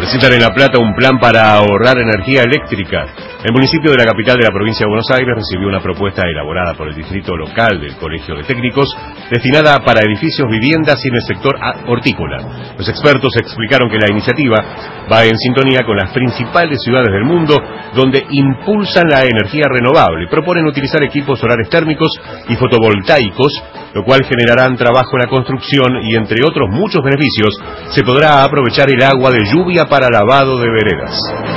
Presentan en La Plata un plan para ahorrar energía eléctrica. El municipio de la capital de la provincia de Buenos Aires recibió una propuesta elaborada por el distrito local del Colegio de Técnicos, destinada para edificios, viviendas y en el sector hortícola. Los expertos explicaron que la iniciativa va en sintonía con las principales ciudades del mundo, donde impulsan la energía renovable. Proponen utilizar equipos solares térmicos y fotovoltaicos, lo cual generarán trabajo en la construcción y, entre otros muchos beneficios, se podrá aprovechar el agua de lluvia para lavado de veredas.